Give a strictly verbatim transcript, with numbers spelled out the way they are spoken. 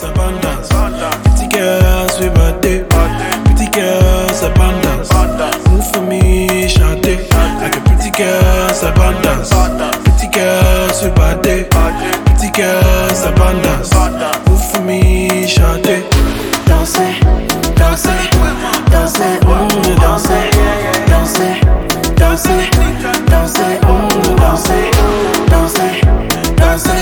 girls abundance. Pretty girls with body. Pretty girls abundance. Move for me, shawty. Like a pretty girls abundance. Pretty girls with body. Pretty girls abundance. Move for me, shawty. Danser, danser, danser, mm, danser, danser, danser, danser, mm, danser, danser, danser.